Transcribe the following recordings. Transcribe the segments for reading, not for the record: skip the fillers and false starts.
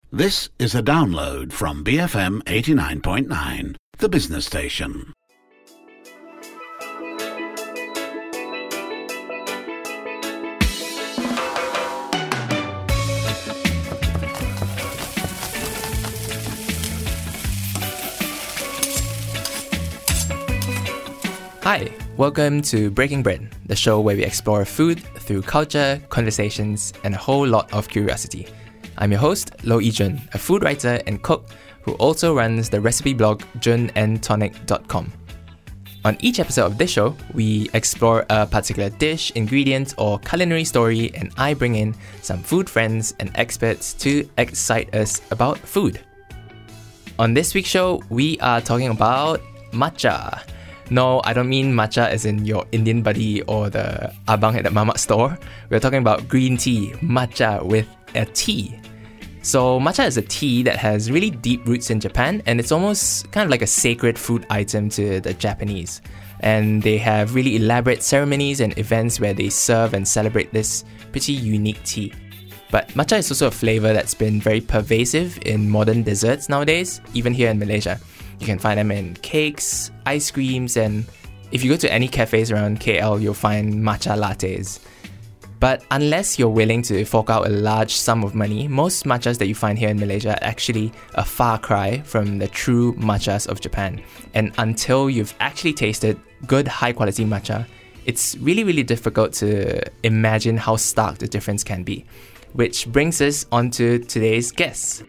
This is a download from BFM 89.9, the business station. Hi, welcome to Breaking Bread, the show where we explore food through culture, conversations, and a whole lot of curiosity. I'm your host, Lo Yi-jun, a food writer and cook who also runs the recipe blog junandtonic.com. On each episode of this show, we explore a particular dish, ingredient, or culinary story, and I bring in some food friends and experts to excite us about food. On this week's show, we are talking about matcha. No, I don't mean matcha as in your Indian buddy or the abang at the mamak store. We're talking about green tea, matcha with a T. So matcha is a tea that has really deep roots in Japan, and it's almost kind of like a sacred food item to the Japanese. And they have really elaborate ceremonies and events where they serve and celebrate this pretty unique tea. But matcha is also a flavor that's been very pervasive in modern desserts nowadays, even here in Malaysia. You can find them in cakes, ice creams, and if you go to any cafes around KL, you'll find matcha lattes. But unless you're willing to fork out a large sum of money, most matchas that you find here in Malaysia are actually a far cry from the true matchas of Japan. And until you've actually tasted good, high-quality matcha, it's really, really difficult to imagine how stark the difference can be. Which brings us on to today's guests.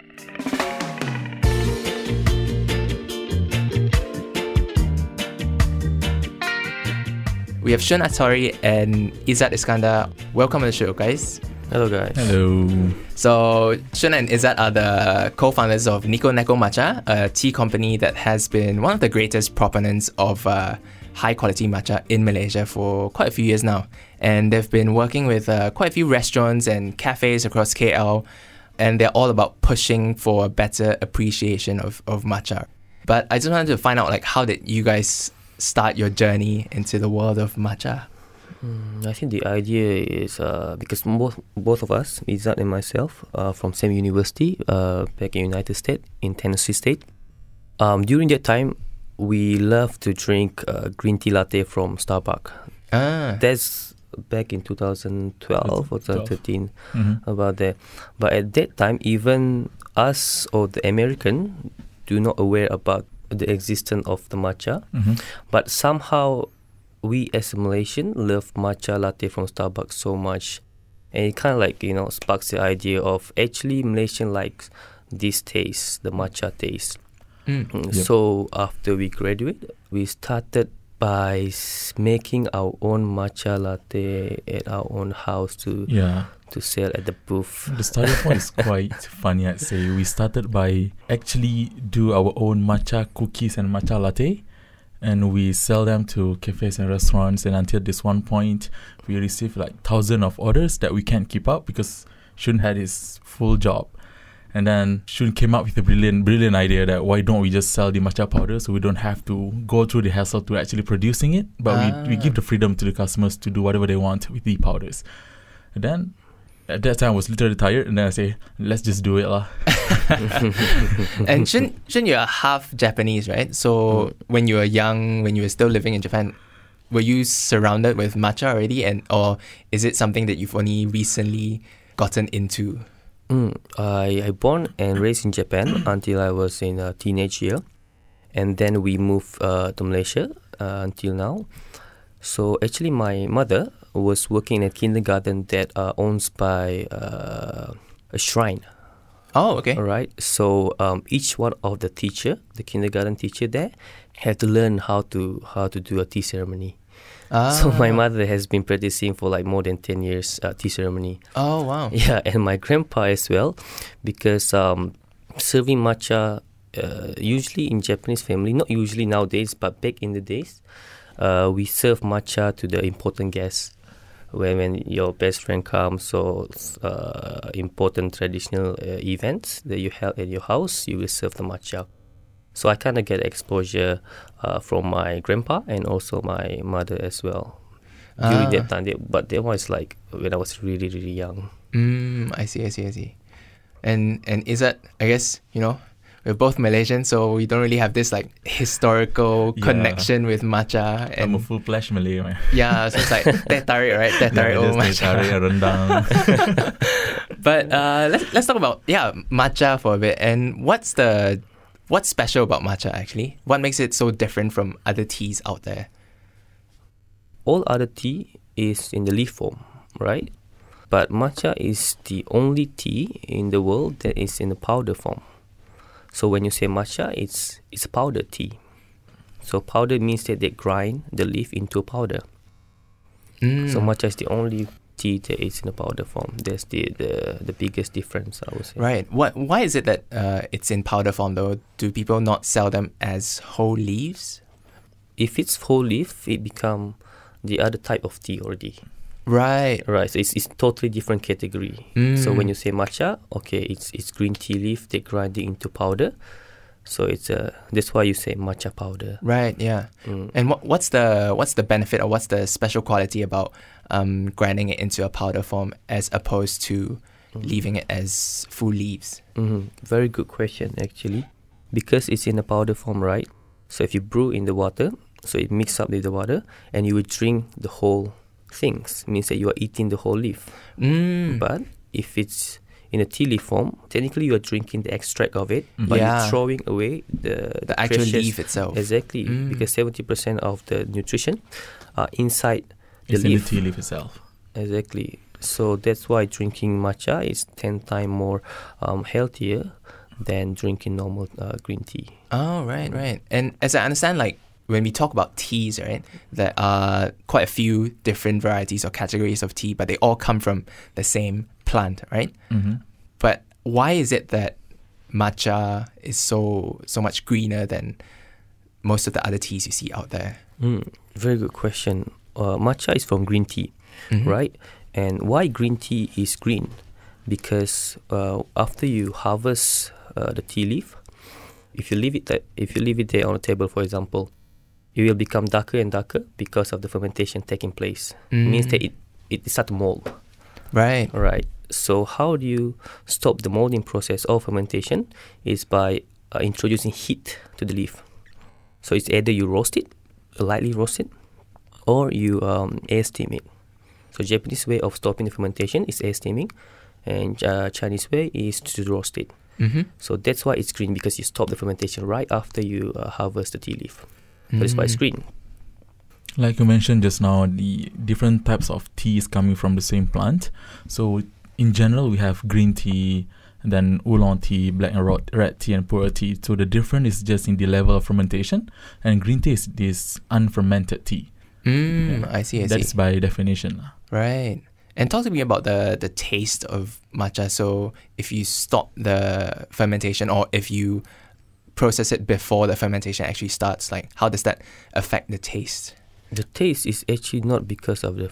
We have Shun Attori and Izzat Iskandar. Welcome to the show, guys. Hello, guys. Hello. So, Shun and Izzat are the co-founders of Nico Neko Matcha, a tea company that has been one of the greatest proponents of high-quality matcha in Malaysia for quite a few years now. And they've been working with quite a few restaurants and cafes across KL, and they're all about pushing for a better appreciation of matcha. But I just wanted to find out, how did you guys start your journey into the world of matcha? I think the idea is because both of us, Izzat and myself, are from same university back in United States, in Tennessee State. During that time, we love to drink green tea latte from Starbucks. That's back in 2012 or 2013, about that. But at that time, even us or the American do not aware about the existence of the matcha, but somehow we as a Malaysian love matcha latte from Starbucks so much, and it kind of sparks the idea of actually Malaysian likes this taste, the matcha taste. So after we graduate, we started by making our own matcha latte at our own house to sell at the booth. The starting point is quite funny, I'd say. We started by actually do our own matcha cookies and matcha latte, and we sell them to cafes and restaurants, and until this one point we received thousands of orders that we can't keep up because Shun had his full job. And then Shun came up with a brilliant idea that why don't we just sell the matcha powder so we don't have to go through the hassle to actually producing it, but we give the freedom to the customers to do whatever they want with the powders. And then at that time I was literally tired, and then I say, let's just do it lah. And Shun, you're half Japanese, right? So when you were young, when you were still living in Japan, were you surrounded with matcha already, or is it something that you've only recently gotten into? I born and raised in Japan until I was in a teenage year, and then we moved to Malaysia until now. So actually my mother was working in a kindergarten that owns by a shrine. Oh, okay. All right. So each one of the kindergarten teacher there, had to learn how to do a tea ceremony. So my mother has been practicing for more than 10 years tea ceremony. Oh, wow. Yeah, and my grandpa as well, because serving matcha, usually in Japanese family, not usually nowadays, but back in the days, we serve matcha to the important guests. When your best friend comes, or important traditional events that you held at your house, you will serve the matcha. So I kind of get exposure from my grandpa and also my mother as well during that time. But that was when I was really, really young. I see. And is that, I guess, we're both Malaysian, so we don't really have this like historical connection with matcha. And I'm a full-fledged Malay, man. yeah, so it's like teh tarik, right? Teh tarik matcha. Teh tarik, rendang. But let's talk about matcha for a bit. And what's special about matcha actually? What makes it so different from other teas out there? All other tea is in the leaf form, right? But matcha is the only tea in the world that is in the powder form. So when you say matcha, it's powder tea. So powder means that they grind the leaf into a powder. So matcha is the only tea that is in the powder form. That's the biggest difference, I would say. Right. Why is it that it's in powder form though? Do people not sell them as whole leaves? If it's whole leaf, it become the other type of tea already. Right. Right. So it's totally different category. So when you say matcha, okay, it's green tea leaf. They grind it into powder. So that's why you say matcha powder. Right. Yeah. And what's the benefit or what's the special quality about grinding it into a powder form as opposed to leaving it as full leaves? Very good question actually, because it's in a powder form, right? So if you brew in the water, so it mix up with the water, and you will drink the whole things, means that you are eating the whole leaf. But if it's in a tea leaf form, technically you are drinking the extract of it, but you're throwing away the actual leaf itself. Exactly, because 70% of the nutrition are inside the It's leaf. in the tea leaf itself. Exactly. So that's why drinking matcha is 10 times more healthier than drinking normal green tea. Oh, right. And as I understand, like, when we talk about teas, right, there are quite a few different varieties or categories of tea, but they all come from the same plant, right? But why is it that matcha is so much greener than most of the other teas you see out there? Very good question. Matcha is from green tea, right? And why green tea is green? Because after you harvest the tea leaf, if you leave it there on the table, for example, it will become darker and darker because of the fermentation taking place. It means that it starts to mold. Right. So how do you stop the molding process of fermentation? Is by introducing heat to the leaf. So it's either you roast it, lightly roast it, or you air steam it. So Japanese way of stopping the fermentation is air steaming, and Chinese way is to roast it. So that's why it's green, because you stop the fermentation right after you harvest the tea leaf. That's why it's green. Like you mentioned just now, the different types of teas coming from the same plant. So in general, we have green tea, and then oolong tea, black and red tea, and pura tea. So the difference is just in the level of fermentation. And green tea is this unfermented tea. I see. That's by definition. Right. And talk to me about the taste of matcha. So if you stop the fermentation, or if you process it before the fermentation actually starts, like, how does that affect the taste? The taste is actually not because of the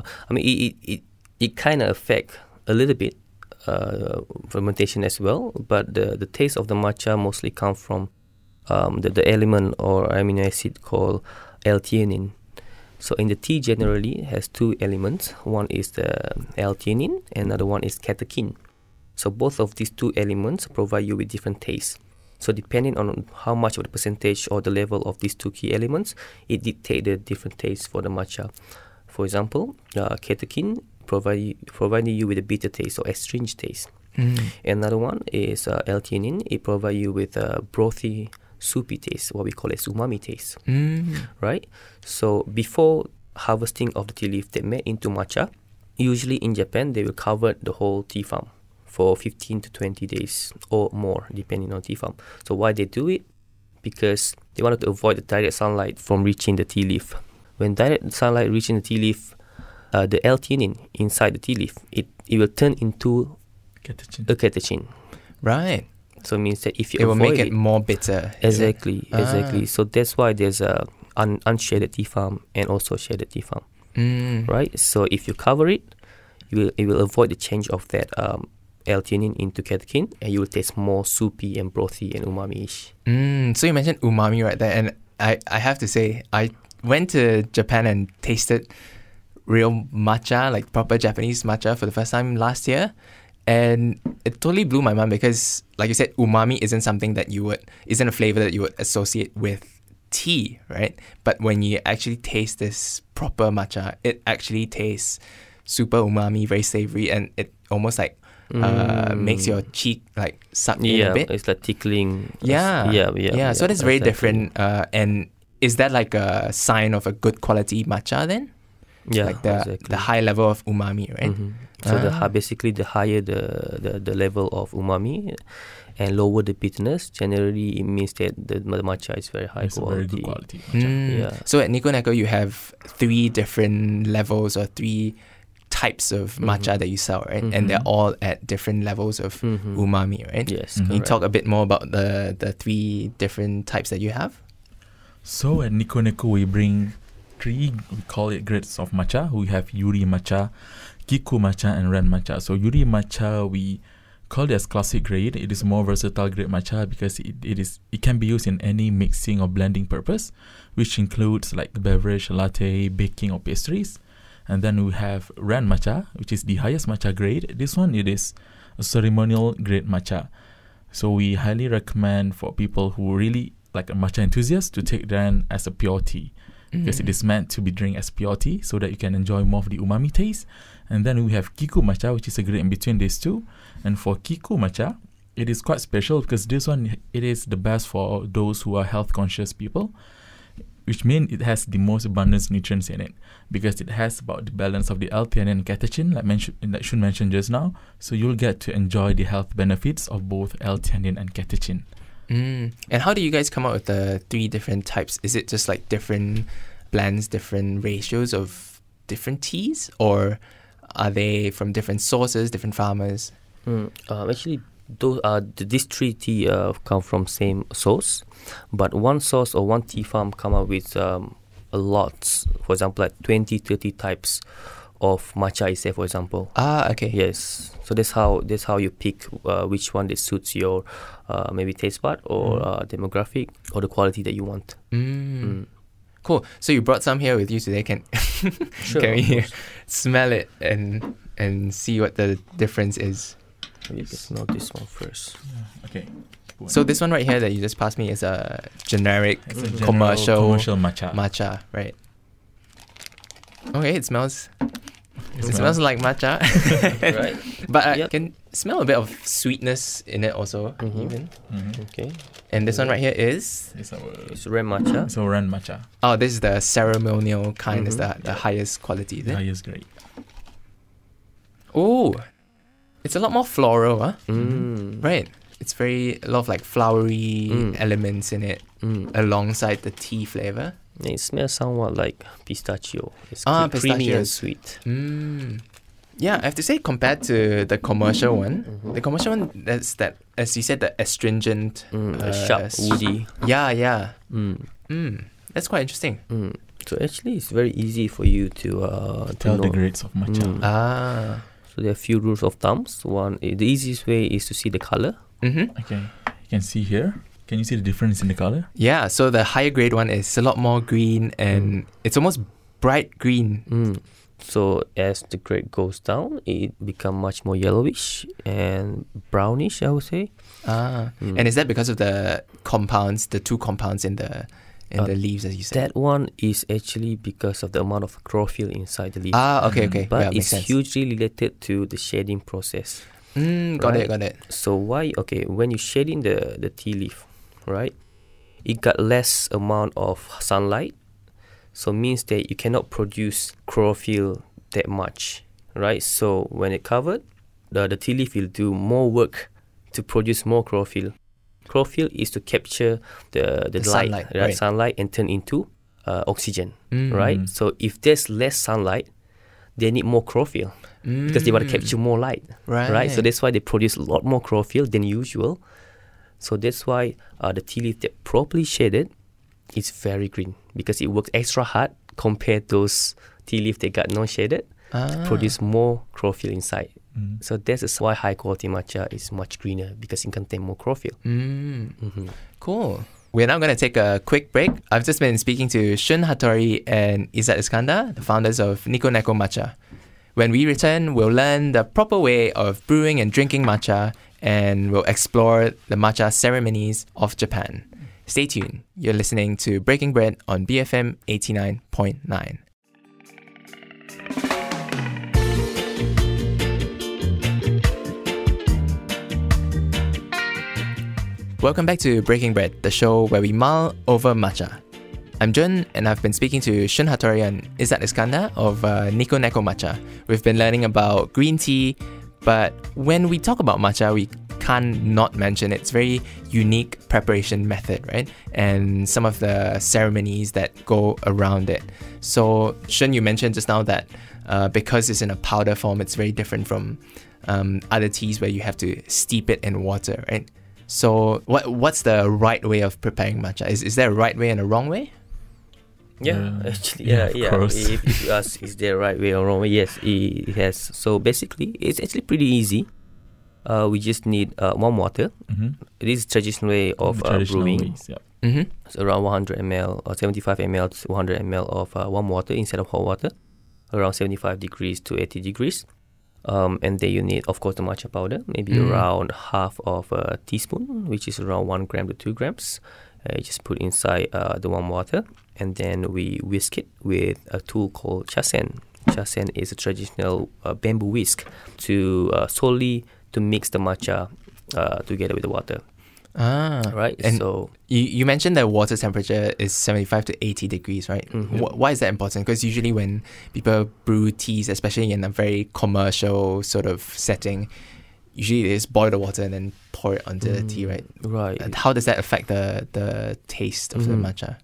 it kind of affect a little bit fermentation as well, but the taste of the matcha mostly comes from the element or amino acid called L-theanine. So in the tea generally has two elements. One is the L-theanine, and another one is catechin. So both of these two elements provide you with different tastes. So depending on how much of the percentage or the level of these two key elements, it dictates the different taste for the matcha. For example, catechin providing you with a bitter taste or astringent taste. Another one is L-theanine. It provides you with a brothy, soupy taste, what we call as umami taste. Right? So before harvesting of the tea leaf they made into matcha, usually in Japan they will cover the whole tea farm for 15 to 20 days or more, depending on tea farm. So why they do it? Because they wanted to avoid the direct sunlight from reaching the tea leaf. When direct sunlight reaching the tea leaf, the L-theanine inside the tea leaf, it will turn into a catechin. Right. So it means that if you it will avoid make it more bitter. Exactly. So that's why there's a unshaded tea farm and also shaded tea farm. Right. So if you cover it, it will avoid the change of that L-theanine into catechin, and you will taste more soupy and brothy and umami-ish. So you mentioned umami right there, and I have to say, I went to Japan and tasted real matcha, like proper Japanese matcha, for the first time last year, And it totally blew my mind because, like you said, umami isn't a flavor that you would associate with tea, right? But when you actually taste this proper matcha, it actually tastes super umami, very savory, and it almost like makes your cheek like suck in a bit. It's like tickling. Yeah. So that's very exactly. different. And is that like a sign of a good quality matcha then? Yeah, like the exactly. high level of umami, right? Mm-hmm. So basically the higher the level of umami and lower the bitterness, generally it means that the matcha is very high It's a quality. very good quality matcha. Yeah. So at Nico Neko, you have 3 different levels or 3 types of matcha that you sell, right? And they're all at different levels of umami, right? Yes, Can you correct. talk a bit more about the 3 different types that you have? So at Nico Neko, we bring 3, we call it grades of matcha. We have Yuri matcha, Kiku matcha, and Ren matcha. So Yuri matcha, we call it as classic grade. It is more versatile grade matcha because it can be used in any mixing or blending purpose, which includes like beverage, latte, baking, or pastries. And then we have Ren matcha, which is the highest matcha grade. This one, it is a ceremonial grade matcha. So we highly recommend for people who really like a matcha enthusiast to take Ren as a pure tea. Because it is meant to be drank as pure tea so that you can enjoy more of the umami taste. And then we have Kiku matcha, which is a grade in between these two. And for Kiku matcha, it is quite special because this one, it is the best for those who are health conscious people, which means it has the most abundant nutrients in it because it has about the balance of the L-theanine and catechin, like Shun mentioned just now. So you'll get to enjoy the health benefits of both L-theanine and catechin. And how do you guys come up with the 3 different types? Is it just like different blends, different ratios of different teas, or are they from different sources, different farmers? Actually, these 3 tea come from same source, but one source or one tea farm come up with a lot. For example, like 20-30 types of matcha is there, for example. Okay. Yes. So that's how you pick which one that suits your maybe taste bud or demographic or the quality that you want. Cool. So you brought some here with you today. Can we smell it and see what the difference is? You can smell this one first. Okay. So this one right here that you just passed me is a generic It's a general commercial matcha. matcha, right? Okay, it smells smells like matcha. Right. But I Yep. can smell a bit of sweetness in it also, even. Okay. And this one right here is... It's red matcha. So Ren matcha, Oh, this is the ceremonial kind. Is the highest quality, is the it? highest grade. Oh, it's a lot more floral, huh? Mm. Right. It's a lot of like flowery elements in it alongside the tea flavor. It smells somewhat like pistachio. It's creamy and pistachios. sweet. Yeah, I have to say compared to the commercial one, the commercial one, that's that, as you said, the astringent, Sharp, woody. Yeah. Mm. That's quite interesting. So actually, it's very easy for you to Tell the know. grades of matcha. So there are a few rules of thumbs. One, the easiest way is to see the color. Okay, you can see here. Can you see the difference in the color? Yeah, so the higher grade one is a lot more green and it's almost bright green. So as the grade goes down, it becomes much more yellowish and brownish, I would say. And is that because of the compounds, the 2 compounds in the leaves, as you said? That one is actually because of the amount of chlorophyll inside the leaf. Okay. But yeah, it's makes sense. hugely related to the shading process. Got it. So when you shading the tea leaf, right, it got less amount of sunlight, so means that you cannot produce chlorophyll that much, right? So when it covered, the tea leaf will do more work to produce more chlorophyll. Chlorophyll is to capture the light, sunlight, right. sunlight, and turn into oxygen, right? So if there's less sunlight, they need more chlorophyll because they want to capture more light, right? So that's why they produce a lot more chlorophyll than usual. So that's why the tea leaf that properly shaded is very green because it works extra hard compared to those tea leaf that got no shaded to produce more chlorophyll inside. So that's why high quality matcha is much greener because it contains more chlorophyll. Cool. We're now going to take a quick break. I've just been speaking to Shun Hattori and Izzat Iskandar, the founders of Nico Neko Matcha. When we return, we'll learn the proper way of brewing and drinking matcha, and we'll explore the matcha ceremonies of Japan. Stay tuned. You're listening to Breaking Bread on BFM 89.9. Welcome back to Breaking Bread, the show where we mull over matcha. I'm Jun, and I've been speaking to Shun Hattori and Izzat Iskandar of Nico Neko Matcha. We've been learning about green tea, but when we talk about matcha, we can't not mention its very unique preparation method, right? And some of the ceremonies that go around it. So, Shun, you mentioned just now that because it's in a powder form, it's very different from other teas where you have to steep it in water, right? So, what's the right way of preparing matcha? Is there a right way and a wrong way? Yeah, actually, yeah. If you ask, is there a right way or wrong way? Yes, it has. So basically, it's actually pretty easy. We just need warm water. This is traditional way of brewing. Ways, yep. It's around 100 ml or 75 ml to 100 ml of warm water instead of hot water, around 75 degrees to 80 degrees. And then you need, of course, the matcha powder, maybe around half of a teaspoon, which is around 1 gram to 2 grams. You just put inside the warm water, and then we whisk it with a tool called chasen. Chasen is a traditional bamboo whisk solely to mix the matcha together with the water. Right. And so you mentioned that water temperature is 75 to 80 degrees, right? Why is that important? Because usually when people brew teas, especially in a very commercial sort of setting, usually they just boil the water and then pour it onto the tea, right? Right. And how does that affect the taste of the matcha?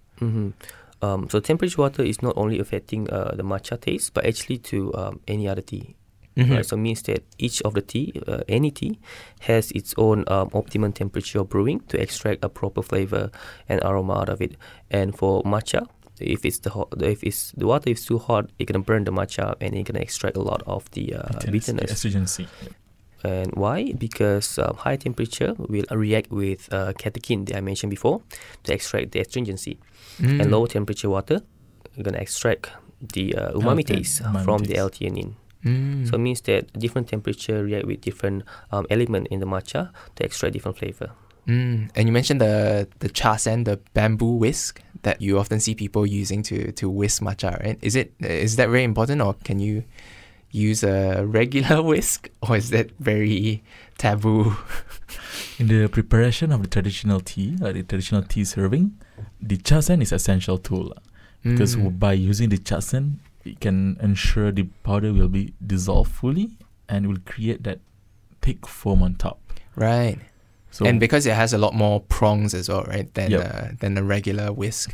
So temperature water is not only affecting the matcha taste, but actually to any other tea. Right? So it means that each of the tea, any tea, has its own optimum temperature of brewing to extract a proper flavor and aroma out of it. And for matcha, if the water is too hot, it's gonna burn the matcha and it's gonna extract a lot of the bitterness. Astringency. And why? Because high temperature will react with catechin that I mentioned before to extract the astringency. And low temperature water is going to extract the umami taste from the L-theanine. So it means that different temperature react with different element in the matcha to extract different flavor. And you mentioned the chasen, the bamboo whisk that you often see people using to whisk matcha, right? Is that very important, or can you use a regular whisk, or is that very taboo? In the preparation of the traditional tea, like the traditional tea serving, the chasen is essential tool because by using the chasen, it can ensure the powder will be dissolved fully and will create that thick foam on top. Right. So, and because it has a lot more prongs as well, right, than a regular whisk.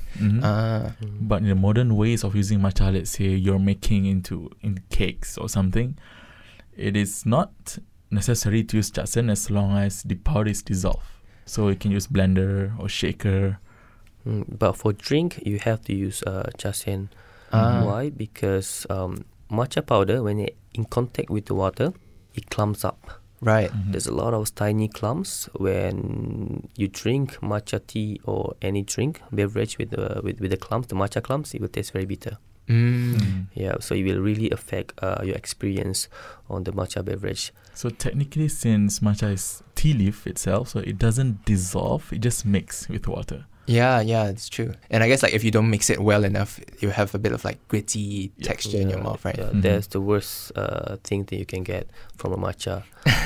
But in the modern ways of using matcha, let's say you're making in cakes or something, it is not necessary to use chasen as long as the powder is dissolved. So you can use blender or shaker. But for drink, you have to use chasen. Why? Because matcha powder, when it's in contact with the water, it clumps up. Right. There's a lot of tiny clumps when you drink matcha tea or any drink beverage with the clumps, the matcha clumps. It will taste very bitter. Yeah, so it will really affect your experience on the matcha beverage. So technically, since matcha is tea leaf itself, so it doesn't dissolve; it just mixes with water. Yeah, it's true. And I guess like if you don't mix it well enough, you have a bit of like gritty texture in your mouth, right? Yeah, that's the worst thing that you can get from a matcha.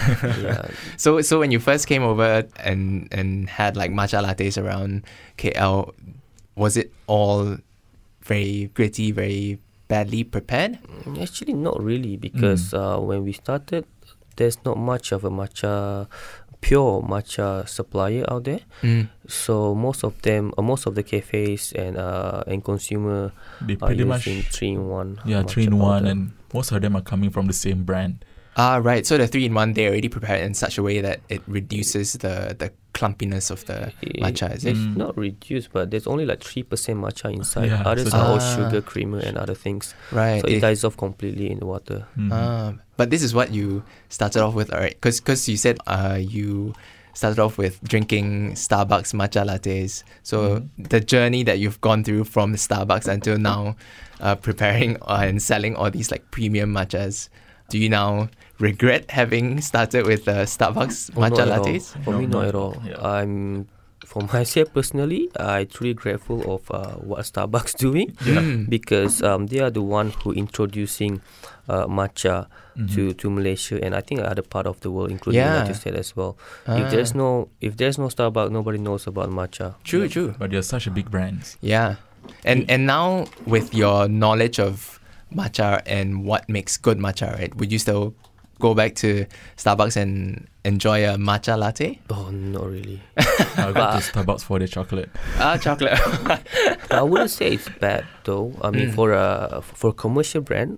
So when you first came over and had like matcha lattes around KL, was it all very gritty, very badly prepared? Actually, not really, because when we started, there's not much of a pure matcha supplier out there. So most of the cafes and consumer They are pretty much using 3-in-1. Yeah, 3-in-1, and most of them are coming from the same brand. Right. So the 3-in-1, they're already prepared in such a way that it reduces the clumpiness of the matcha, is it? It's not reduced, but there's only like 3% matcha inside. Yeah, Others so are all sugar, creamer, and other things. Right. So it dies off completely in the water. But this is what you started off with, right? Because you said you started off with drinking Starbucks matcha lattes. So the journey that you've gone through from Starbucks until now, preparing and selling all these like premium matchas, Do you now regret having started with Starbucks matcha lattes? For me, not at all. Yeah. For myself personally, I'm truly grateful of what Starbucks doing because they are the one who introducing matcha to Malaysia and I think other part of the world, including the United States as well. If there's no Starbucks, nobody knows about matcha. True. But they're such a big brand. Yeah. And now with your knowledge of matcha and what makes good matcha, right? Would you still go back to Starbucks and enjoy a matcha latte? Oh, not really. I go to Starbucks for the chocolate. Chocolate. I wouldn't say it's bad though. I mean, for a commercial brand,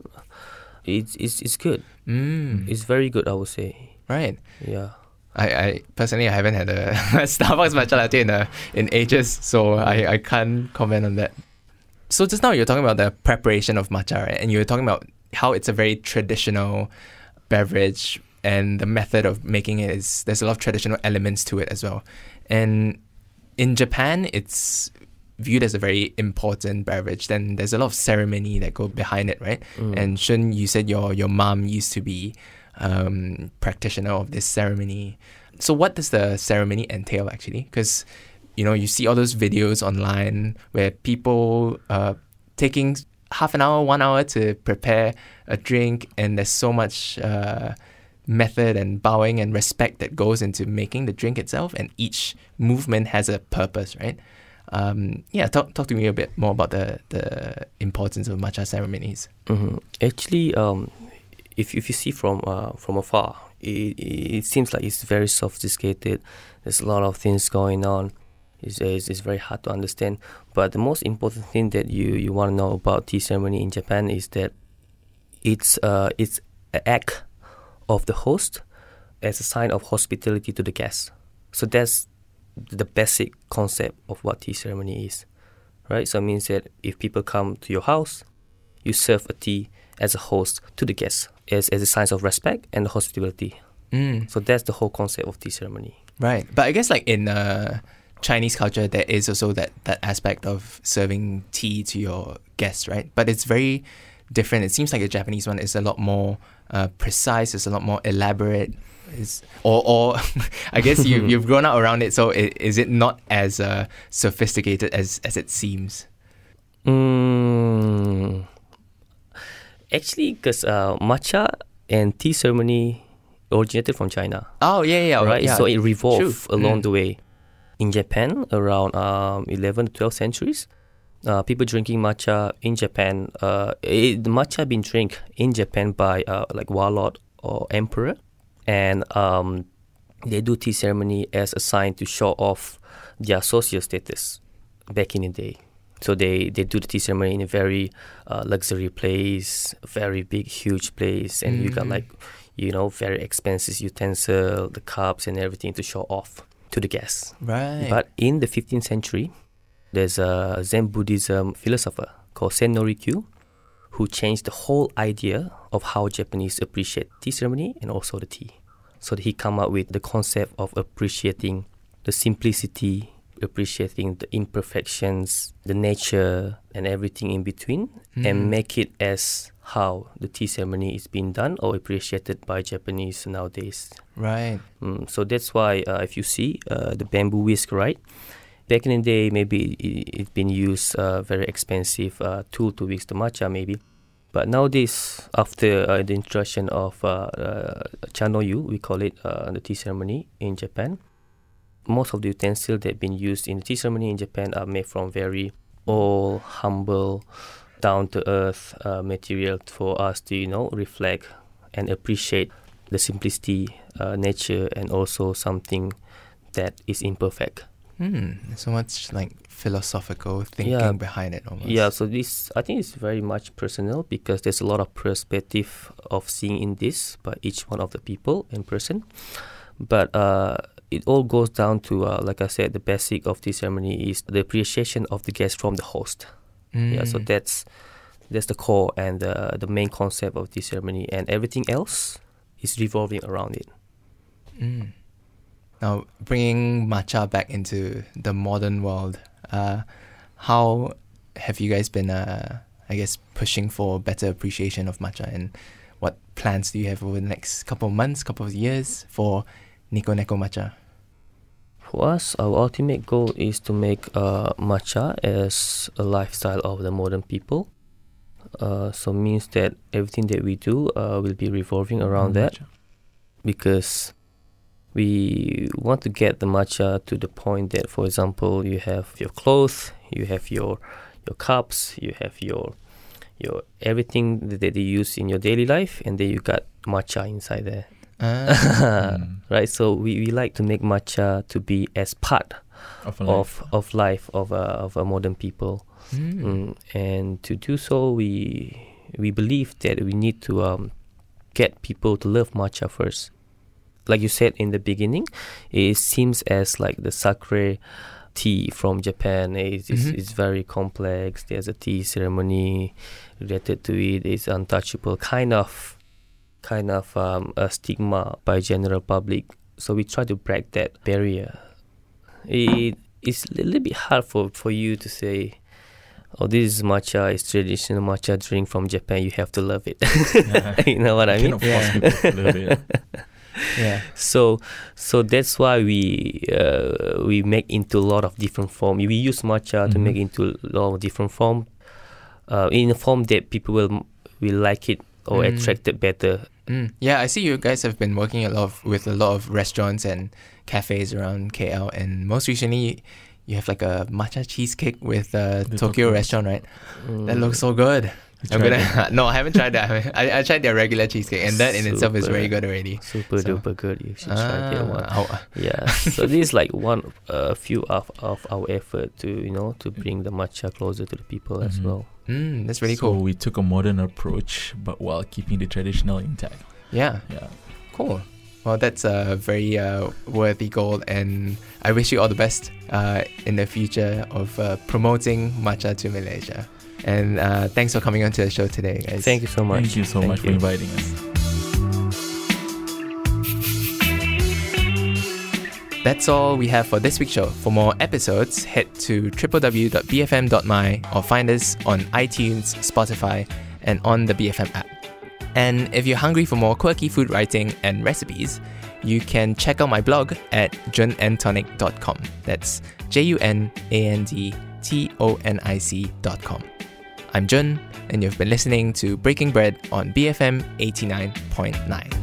it's good. It's very good, I would say. Right. Yeah. I personally haven't had a Starbucks matcha latte in ages, so I can't comment on that. So just now you're talking about the preparation of matcha, right? And you were talking about how it's a very traditional beverage and the method of making it is there's a lot of traditional elements to it as well. And in Japan, it's viewed as a very important beverage. Then there's a lot of ceremony that go behind it, right? And Shun, you said your mom used to be practitioner of this ceremony. So what does the ceremony entail actually? Because you see all those videos online where people taking half an hour, 1 hour to prepare a drink, and there's so much method and bowing and respect that goes into making the drink itself, and each movement has a purpose, right? Talk to me a bit more about the importance of matcha ceremonies. Actually, if you see from afar, it seems like it's very sophisticated. There's a lot of things going on. It's very hard to understand. But the most important thing that you want to know about tea ceremony in Japan is that it's an act of the host as a sign of hospitality to the guests. So that's the basic concept of what tea ceremony is, right? So it means that if people come to your house, you serve a tea as a host to the guests as a sign of respect and hospitality. So that's the whole concept of tea ceremony. Right. But I guess like in Chinese culture, there is also that aspect of serving tea to your guests, right? But it's very different. It seems like the Japanese one is a lot more precise. It's a lot more elaborate. Or I guess you've grown up around it. So is it not as sophisticated as it seems? Actually, because matcha and tea ceremony originated from China. Oh yeah. Right. Yeah. So it revolved along the way. In Japan, around 11th to 12th centuries, people drinking matcha in Japan. The matcha been drank in Japan by like warlord or emperor, and they do tea ceremony as a sign to show off their social status back in the day. So they do the tea ceremony in a very luxury place, very big, huge place, and you got like very expensive utensil, the cups and everything to show off to the guests. Right. But in the 15th century, there's a Zen Buddhism philosopher called Sen no Rikyu who changed the whole idea of how Japanese appreciate tea ceremony and also the tea. So he come up with the concept of appreciating the simplicity, appreciating the imperfections, the nature and everything in between, and make it as how the tea ceremony is being done or appreciated by Japanese nowadays. Right. So that's why if you see the bamboo whisk, right? Back in the day, maybe it's been used very expensive tool to whisk the matcha, maybe. But nowadays, after the introduction of chanoyu, we call it the tea ceremony in Japan, most of the utensils that have been used in the tea ceremony in Japan are made from very old, humble, down-to-earth material for us to, reflect and appreciate the simplicity, nature, and also something that is imperfect. So much like philosophical thinking behind it almost. Yeah, so this, I think it's very much personal because there's a lot of perspective of seeing in this by each one of the people in person. But it all goes down to, like I said, the basic of this ceremony is the appreciation of the guest from the host. Yeah, so that's the core and the main concept of this ceremony, and everything else is revolving around it. Now, bringing matcha back into the modern world, how have you guys been, pushing for better appreciation of matcha, and what plans do you have over the next couple of months, couple of years for Nico Neko Matcha? For us, our ultimate goal is to make matcha as a lifestyle of the modern people. So means that everything that we do will be revolving around that, because we want to get the matcha to the point that, for example, you have your clothes, you have your cups, you have your everything that you use in your daily life, and then you got matcha inside there. Right, so we like to make matcha to be as part of life of a modern people. And to do so, we believe that we need to get people to love matcha first. Like you said in the beginning, it seems as like the sacred tea from Japan. It's very complex. There's a tea ceremony related to it. It's untouchable, kind of a stigma by general public. So we try to break that barrier. It's a little bit hard for you to say, oh, this is matcha, it's traditional matcha drink from Japan, you have to love it. You know what I mean? Force people to love it. Yeah. So that's why we make into a lot of different form. We use matcha to make into a lot of different form, in a form that people will like it or attract it better. Yeah, I see you guys have been working with a lot of restaurants and cafes around KL, and most recently you have like a matcha cheesecake with Tokyo restaurant, right? That looks so good. No, I haven't tried that. I tried their regular cheesecake, and that in itself is very good already. Super duper good. You should try that one. Yeah. So this is like few of our effort to bring the matcha closer to the people as well. That's really So cool. we took a modern approach, but while keeping the traditional intact. Yeah. Cool. Well, that's a very worthy goal, and I wish you all the best in the future of promoting matcha to Malaysia. And thanks for coming on to the show today, guys. Thank you so much. Thank you so much for inviting us. That's all we have for this week's show. For more episodes, head to www.bfm.my or find us on iTunes, Spotify, and on the BFM app. And if you're hungry for more quirky food writing and recipes, you can check out my blog at junandtonic.com. That's JUNANDTONIC.com. I'm Jun, and you've been listening to Breaking Bread on BFM 89.9.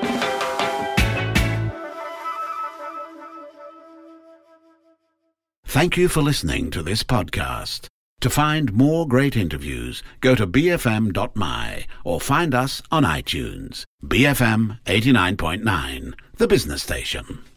Thank you for listening to this podcast. To find more great interviews, go to bfm.my or find us on iTunes. BFM 89.9, the business station.